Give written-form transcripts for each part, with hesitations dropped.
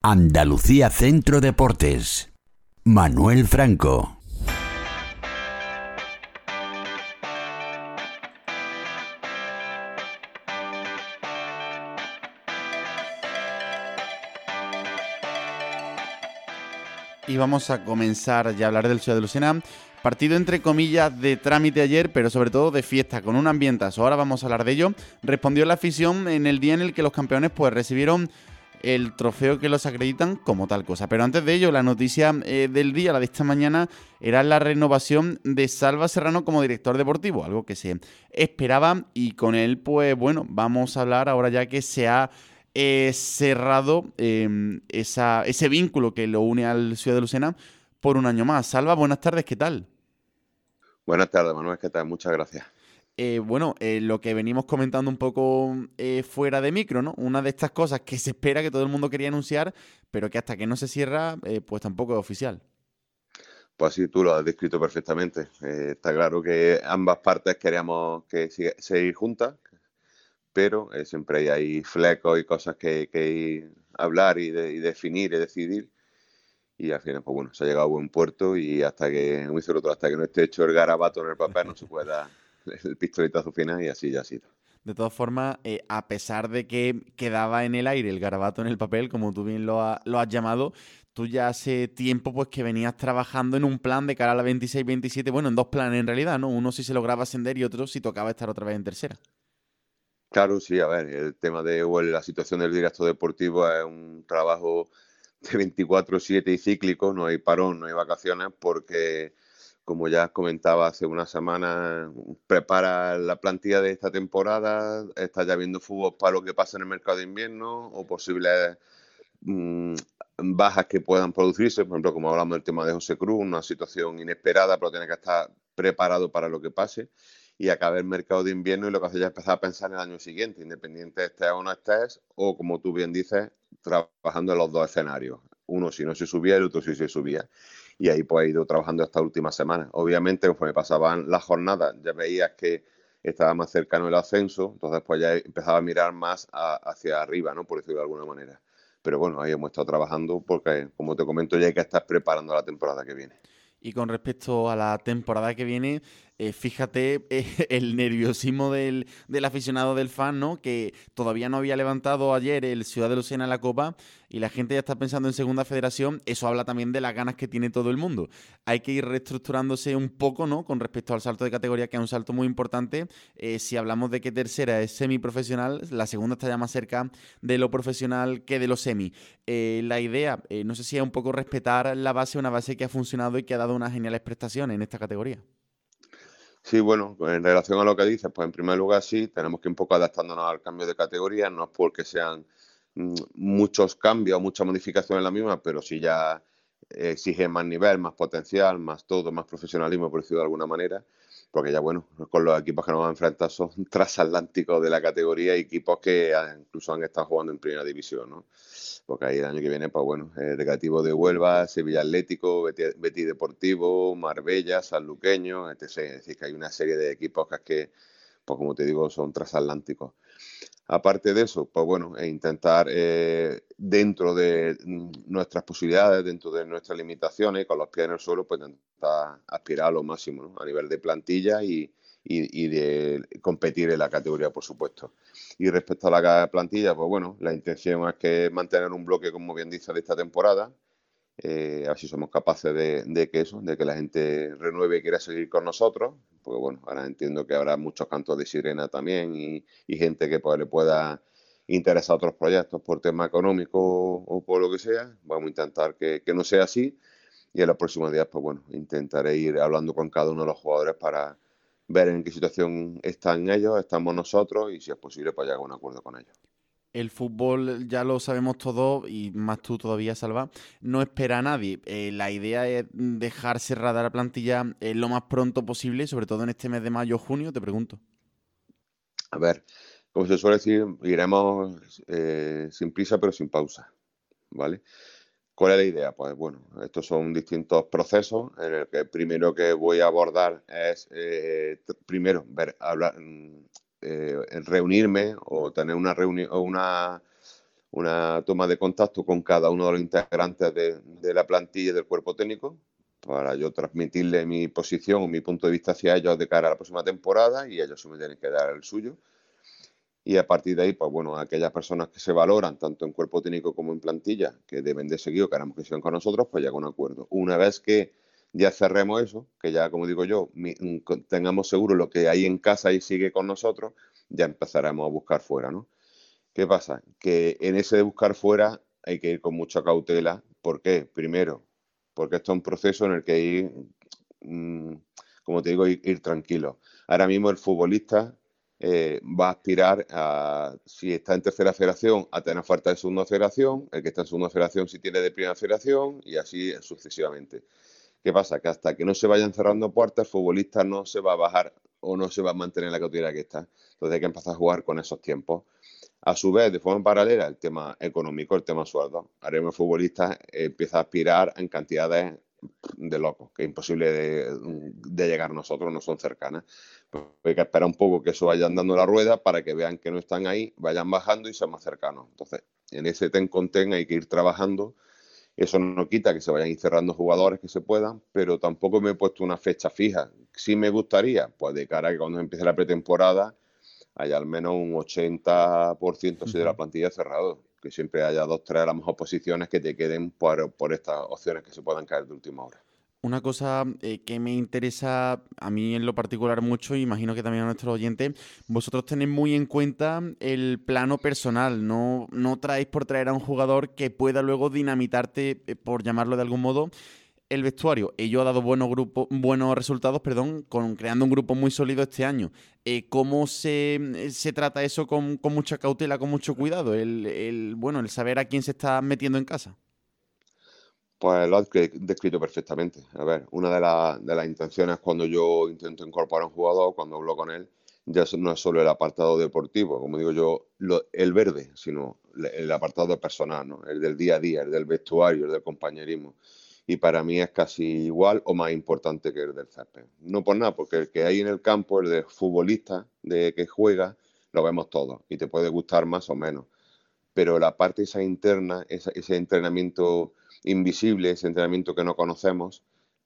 Andalucía Centro Deportes. Manuel Franco. Y vamos a comenzar ya a hablar del Ciudad de Lucena. Partido entre comillas de trámite ayer, pero sobre todo de fiesta, con un ambientazo. Ahora vamos a hablar de ello. Respondió la afición en el día en el que los campeones pues recibieron el trofeo que los acreditan como tal cosa. Pero antes de ello, la noticia del día, la de esta mañana, era la renovación de Salva Serrano como director deportivo, algo que se esperaba y con él, pues bueno, vamos a hablar ahora ya que se ha cerrado ese vínculo que lo une al Ciudad de Lucena por un año más. Salva, buenas tardes, ¿qué tal? Buenas tardes, Manuel, ¿qué tal? Muchas gracias. Lo que venimos comentando un poco fuera de micro, ¿no? Una de estas cosas que se espera que todo el mundo quería anunciar, pero que hasta que no se cierra, pues tampoco es oficial. Pues sí, tú lo has descrito perfectamente. Está claro que ambas partes queríamos que seguir juntas, pero siempre hay ahí flecos y cosas que hablar y definir y decidir. Y al final, pues bueno, se ha llegado a buen puerto y como dice el otro, hasta que no esté hecho el garabato en el papel, no se puede dar el pistoletazo final y así ya ha sido. De todas formas, a pesar de que quedaba en el aire el garabato en el papel, como tú bien lo has llamado, tú ya hace tiempo pues que venías trabajando en un plan de cara a la 26-27, bueno, en dos planes en realidad, ¿no? Uno si se lograba ascender y otro si tocaba estar otra vez en tercera. Claro, sí, a ver, el tema de la situación del director deportivo es un trabajo de 24/7 y cíclico, no hay parón, no hay vacaciones, porque, como ya comentaba hace una semana, prepara la plantilla de esta temporada, está ya viendo fútbol para lo que pasa en el mercado de invierno o posibles mm, bajas que puedan producirse, por ejemplo, como hablamos del tema de José Cruz, una situación inesperada, pero tiene que estar preparado para lo que pase. Y acaba el mercado de invierno y lo que hace ya es empezar a pensar en el año siguiente, independiente estés o no estés, o como tú bien dices, trabajando en los dos escenarios. Uno si no se subía, el otro si se subía. Y ahí pues he ido trabajando estas últimas semanas. Obviamente, conforme pasaban las jornadas, ya veías que estaba más cercano el ascenso, entonces pues ya empezaba a mirar más hacia arriba, ¿no? Por decirlo de alguna manera. Pero bueno, ahí hemos estado trabajando porque, como te comento, ya hay que estar preparando la temporada que viene. Y con respecto a la temporada que viene, fíjate el nerviosismo del aficionado del fan, ¿no? Que todavía no había levantado ayer el Ciudad de Lucena en la Copa y la gente ya está pensando en Segunda Federación. Eso habla también de las ganas que tiene todo el mundo. Hay que ir reestructurándose un poco, ¿no? Con respecto al salto de categoría, que es un salto muy importante. Si hablamos de que tercera es semiprofesional, la segunda está ya más cerca de lo profesional que de lo semi. La idea, no sé si es un poco respetar la base, una base que ha funcionado y que ha dado unas geniales prestaciones en esta categoría. Sí, bueno, en relación a lo que dices, pues en primer lugar sí, tenemos que ir un poco adaptándonos al cambio de categoría, no es porque sean muchos cambios o mucha modificación en la misma, pero sí ya exige más nivel, más potencial, más todo, más profesionalismo, por decirlo de alguna manera, porque ya bueno, con los equipos que nos vamos a enfrentar son transatlánticos de la categoría y equipos que incluso han estado jugando en primera división, ¿no? Porque ahí el año que viene, pues bueno, Recreativo de Huelva, Sevilla Atlético, Betis Deportivo, Marbella, Sanluqueño, etc. Es decir, que hay una serie de equipos que, pues como te digo, son transatlánticos. Aparte de eso, pues bueno, intentar dentro de nuestras posibilidades, dentro de nuestras limitaciones, con los pies en el suelo, pues intentar aspirar a lo máximo, ¿no? A nivel de plantilla y de competir en la categoría, por supuesto. Y respecto a la plantilla, pues bueno, la intención es que mantener un bloque, como bien dice, de esta temporada, a ver si somos capaces de que la gente renueve y quiera seguir con nosotros, porque bueno, ahora entiendo que habrá muchos cantos de sirena también y gente que pues, le pueda interesar otros proyectos por tema económico o por lo que sea. Vamos a intentar que no sea así y en los próximos días, pues bueno, intentaré ir hablando con cada uno de los jugadores para ver en qué situación están ellos, estamos nosotros y si es posible, pues llegar a un acuerdo con ellos. El fútbol, ya lo sabemos todos, y más tú todavía, Salva, no espera a nadie. La idea es dejar cerrada la plantilla lo más pronto posible, sobre todo en este mes de mayo o junio, te pregunto. A ver, como se suele decir, iremos sin prisa pero sin pausa, ¿vale? ¿Cuál es la idea? Pues bueno, estos son distintos procesos en el que el primero que voy a abordar es, primero, reunirme o tener una reunión o una toma de contacto con cada uno de los integrantes de la plantilla y del cuerpo técnico para yo transmitirle mi posición o mi punto de vista hacia ellos de cara a la próxima temporada y ellos se me tienen que dar el suyo. Y a partir de ahí, pues bueno, aquellas personas que se valoran tanto en cuerpo técnico como en plantilla, que deben de seguir o queremos que sigan con nosotros, pues llega a un acuerdo. Una vez que ya cerremos eso, que ya, como digo yo, tengamos seguro lo que hay en casa y sigue con nosotros, ya empezaremos a buscar fuera, ¿no? ¿Qué pasa? Que en ese de buscar fuera hay que ir con mucha cautela. ¿Por qué? Primero, porque esto es un proceso en el que ir, como te digo, ir tranquilo. Ahora mismo el futbolista va a aspirar a, si está en tercera federación, a tener oferta de segunda federación, el que está en segunda federación si tiene de primera federación y así sucesivamente. ¿Qué pasa? Que hasta que no se vayan cerrando puertas, el futbolista no se va a bajar o no se va a mantener en la categoría que está. Entonces hay que empezar a jugar con esos tiempos. A su vez, de forma paralela, el tema económico, el tema sueldo. Ahora mismo el futbolista empieza a aspirar en cantidades de locos, que es imposible de llegar a nosotros, no son cercanas. Pues hay que esperar un poco que eso vaya dando la rueda para que vean que no están ahí, vayan bajando y sean más cercanos. Entonces, en ese ten con ten hay que ir trabajando. Eso no quita que se vayan cerrando jugadores que se puedan, pero tampoco me he puesto una fecha fija. Sí me gustaría, pues de cara a que cuando empiece la pretemporada haya al menos un 80% así de la plantilla cerrado, que siempre haya dos, tres a las mejor posiciones que te queden por estas opciones que se puedan caer de última hora. Una cosa que me interesa a mí en lo particular mucho, y imagino que también a nuestros oyentes, vosotros tenéis muy en cuenta el plano personal, no traéis por traer a un jugador que pueda luego dinamitarte, por llamarlo de algún modo, el vestuario. Ello ha dado buenos resultados, perdón, creando un grupo muy sólido este año. ¿Cómo se trata eso con mucha cautela, con mucho cuidado? El saber a quién se está metiendo en casa. Pues lo has descrito perfectamente. A ver, una de las intenciones cuando yo intento incorporar a un jugador, cuando hablo con él, ya no es solo el apartado deportivo, como digo yo, el verde, sino el apartado personal, ¿no? El del día a día, el del vestuario, el del compañerismo. Y para mí es casi igual o más importante que el del césped. No por nada, porque el que hay en el campo, el de futbolista, de que juega, lo vemos todos y te puede gustar más o menos, pero la parte esa interna, ese entrenamiento invisible, ese entrenamiento que no conocemos,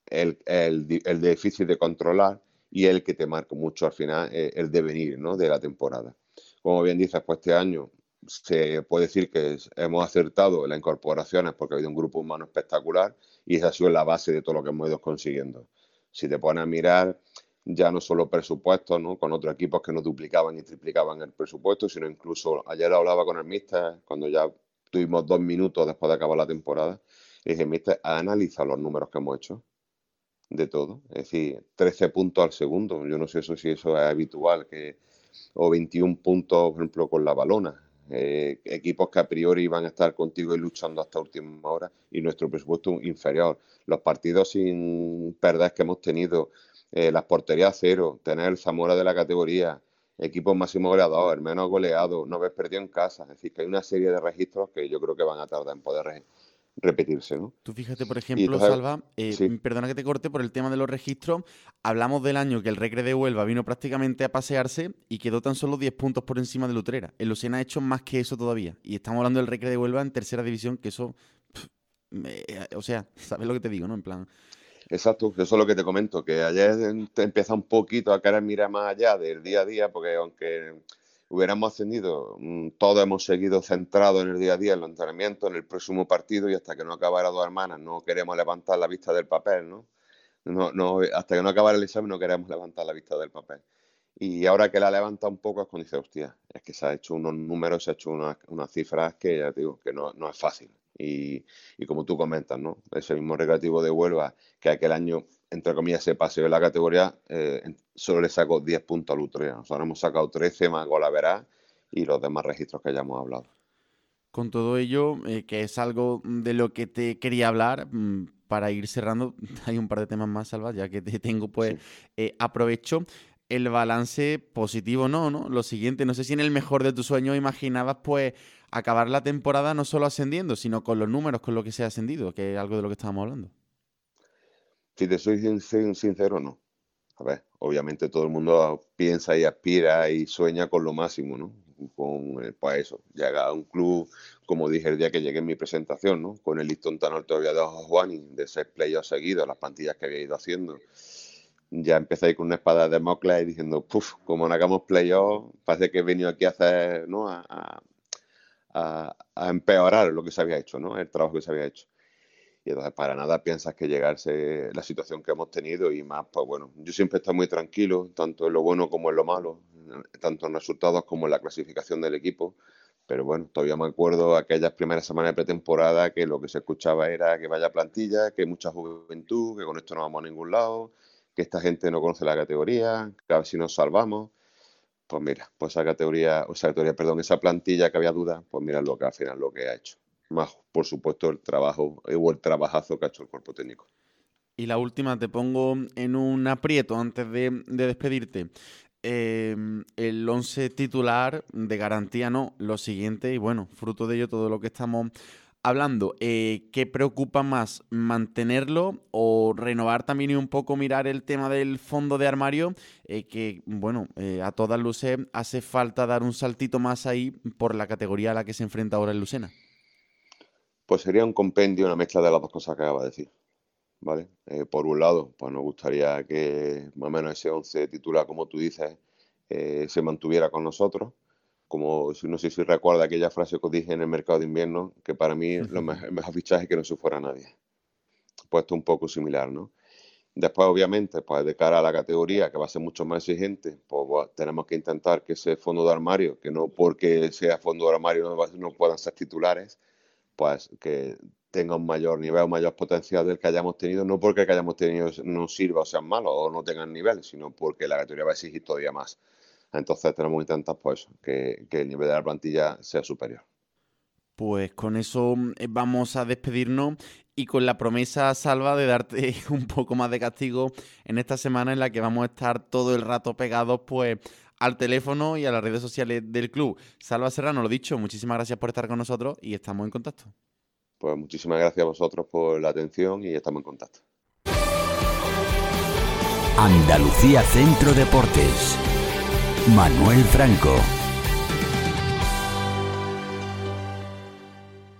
el difícil de controlar y el que te marca mucho al final el devenir, ¿no?, de la temporada. Como bien dices, pues este año se puede decir que hemos acertado en las incorporaciones porque ha habido un grupo humano espectacular y esa ha sido la base de todo lo que hemos ido consiguiendo. Si te pones a mirar, ya no solo presupuestos, ¿no?, con otros equipos que nos duplicaban y triplicaban el presupuesto, sino incluso ayer hablaba con el míster cuando ya tuvimos 2 minutos después de acabar la temporada y dije, míster, ¿ha analizado los números que hemos hecho de todo? Es decir, 13 puntos al segundo, yo no sé si eso es habitual, o 21 puntos, por ejemplo, con la balona. Equipos que a priori van a estar contigo y luchando hasta última hora y nuestro presupuesto inferior. Los partidos sin perder que hemos tenido, las porterías cero, tener el Zamora de la categoría, equipos máximo goleador, el menos goleado, no haber perdido en casa. Es decir, que hay una serie de registros que yo creo que van a tardar en poder repetirse, ¿no? Tú fíjate, por Y ejemplo, entonces, Salva, sí, perdona que te corte por el tema de los registros. Hablamos del año que el Recre de Huelva vino prácticamente a pasearse y quedó tan solo 10 puntos por encima del Utrera. El Lucena ha hecho más que eso todavía. Y estamos hablando del Recre de Huelva en tercera división, que eso, o sea, ¿sabes lo que te digo, no? En plan, exacto, eso es lo que te comento, que ayer te empieza un poquito a querer mirar más allá del día a día, porque aunque hubiéramos ascendido, todos hemos seguido centrados en el día a día, en los entrenamientos, en el próximo partido, y hasta que no acabara Dos Hermanas no queremos levantar la vista del papel, ¿no? Hasta que no acabara el examen no queremos levantar la vista del papel. Y ahora que la levanta un poco es cuando dice, hostia, es que se ha hecho unos números, se ha hecho unas cifras que ya te digo, que no es fácil. Y como tú comentas, ¿no? Ese mismo Recreativo de Huelva, que aquel año, entre comillas, se paseó en la categoría, solo le sacó 10 puntos al Utrera. Nosotros hemos sacado 13 más golaveras y los demás registros que ya hemos hablado. con todo ello, que es algo de lo que te quería hablar, para ir cerrando, hay un par de temas más, Salva, ya que te tengo, pues Sí. aprovecho. El balance positivo no. Lo siguiente, no sé si en el mejor de tus sueños imaginabas, pues, acabar la temporada no solo ascendiendo, sino con los números, con lo que se ha ascendido, que es algo de lo que estábamos hablando. Si te soy sincero, no. A ver, obviamente todo el mundo piensa y aspira y sueña con lo máximo, ¿no? pues eso, llega a un club, como dije el día que llegué en mi presentación, ¿no? Con el listón tan alto que había dado Juani, de 6 playoffs seguidos, las plantillas que había ido haciendo. Ya empecé ahí con una espada de Damocles y diciendo, puf, como no hagamos playoffs, parece que he venido aquí a hacer, ¿no? A empeorar lo que se había hecho, ¿no? El trabajo que se había hecho. Y entonces para nada piensas que llegarse la situación que hemos tenido y más, pues bueno, yo siempre he estado muy tranquilo, tanto en lo bueno como en lo malo, tanto en resultados como en la clasificación del equipo. Pero bueno, todavía me acuerdo aquellas primeras semanas de pretemporada que lo que se escuchaba era que vaya plantilla, que hay mucha juventud, que con esto no vamos a ningún lado, que esta gente no conoce la categoría, que a ver si nos salvamos. Pues mira, pues esa plantilla que había dudas, pues mira lo que al final lo que ha hecho. Más, por supuesto, el trabajo o el trabajazo que ha hecho el cuerpo técnico. Y la última, te pongo en un aprieto antes de despedirte. El 11 titular de garantía no, lo siguiente, y bueno, fruto de ello todo lo que estamos hablando. ¿Qué preocupa más, mantenerlo o renovar también y un poco mirar el tema del fondo de armario? Que bueno, a todas luces hace falta dar un saltito más ahí por la categoría a la que se enfrenta ahora el Lucena. Pues sería un compendio, una mezcla de las dos cosas que acaba de decir, ¿vale? Por un lado, pues nos gustaría que más o menos ese 11 titular, como tú dices, se mantuviera con nosotros. Como no sé si recuerda aquella frase que os dije en el mercado de invierno, que para mí el mejor fichaje es que no se fuera nadie. Puesto un poco similar, ¿no? Después, obviamente, pues de cara a la categoría, que va a ser mucho más exigente, pues tenemos que intentar que ese fondo de armario, que no porque sea fondo de armario no puedan ser titulares, pues que tenga un mayor nivel, un mayor potencial del que hayamos tenido, no porque el que hayamos tenido no sirva o sean malos o no tengan nivel, sino porque la categoría va a exigir todavía más. Entonces tenemos que intentar pues que el nivel de la plantilla sea superior. Pues con eso vamos a despedirnos y con la promesa, Salva, de darte un poco más de castigo en esta semana en la que vamos a estar todo el rato pegados pues al teléfono y a las redes sociales del club. Salva Serrano, lo dicho, muchísimas gracias por estar con nosotros y estamos en contacto. Pues muchísimas gracias a vosotros por la atención y estamos en contacto. Andalucía Centro Deportes. Manuel Franco.